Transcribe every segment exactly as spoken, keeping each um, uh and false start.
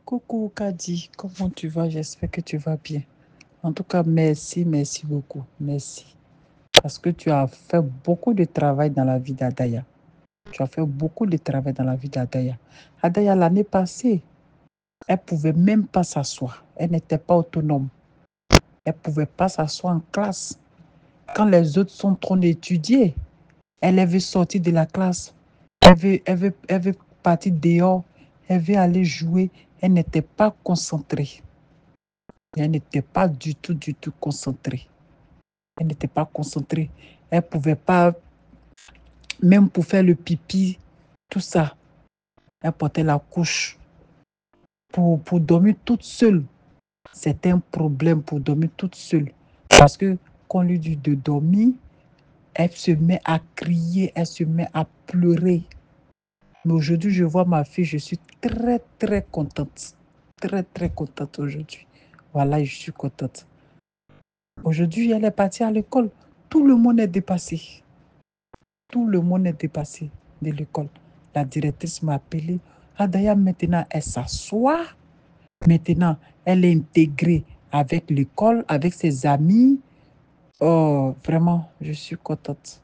Coucou Kadi, comment tu vas? J'espère que tu vas bien. En tout cas, merci, merci beaucoup. Merci. Parce que tu as fait beaucoup de travail dans la vie d'Adaya. Tu as fait beaucoup de travail dans la vie d'Adaya. Adaya, l'année passée, elle ne pouvait même pas s'asseoir. Elle n'était pas autonome. Elle ne pouvait pas s'asseoir en classe. Quand les autres sont en train d'étudier, elle veut sortir de la classe. Elle veut, elle veut, elle veut partir dehors. Elle veut aller jouer. Elle n'était pas concentrée. Elle n'était pas du tout, du tout concentrée. Elle n'était pas concentrée. Elle ne pouvait pas, même pour faire le pipi, tout ça. Elle portait la couche. Pour, pour dormir toute seule, c'était un problème pour dormir toute seule. Parce que quand on lui dit de dormir, elle se met à crier, elle se met à pleurer. Mais aujourd'hui, je vois ma fille, je suis très, très contente. Très, très contente aujourd'hui. Voilà, je suis contente. Aujourd'hui, elle est partie à l'école. Tout le monde est dépassé. Tout le monde est dépassé de l'école. La directrice m'a appelé. Adaya, maintenant, elle s'assoit. Maintenant, elle est intégrée avec l'école, avec ses amis. Oh, vraiment, je suis contente.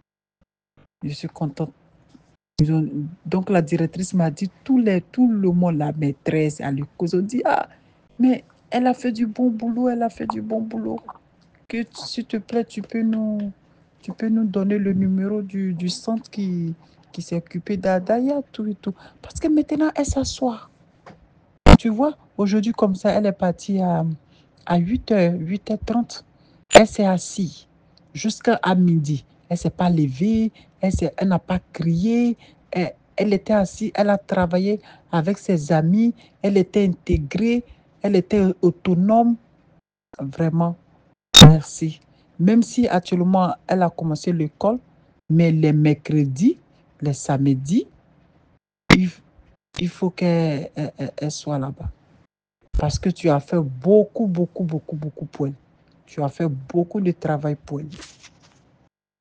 Je suis contente. Ont, donc, la directrice m'a dit, tous les, tout le monde, la maîtresse à l'école, ils ont dit, ah, mais elle a fait du bon boulot, elle a fait du bon boulot. Que, s'il te plaît, tu peux nous, tu peux nous donner le numéro du, du centre qui, qui s'est occupé d'Adaya, tout et tout. Parce que maintenant, elle s'assoit. Tu vois, aujourd'hui, comme ça, elle est partie à, à huit heures, huit heures trente. Elle s'est assise jusqu'à midi. Elle ne s'est pas levée, elle, elle n'a pas crié. Elle, elle était assise, elle a travaillé avec ses amis, elle était intégrée, elle était autonome. Vraiment, merci. Même si actuellement, elle a commencé l'école, mais les mercredis, les samedis, il, il faut qu'elle elle, elle soit là-bas. Parce que tu as fait beaucoup, beaucoup, beaucoup, beaucoup pour elle. Tu as fait beaucoup de travail pour elle.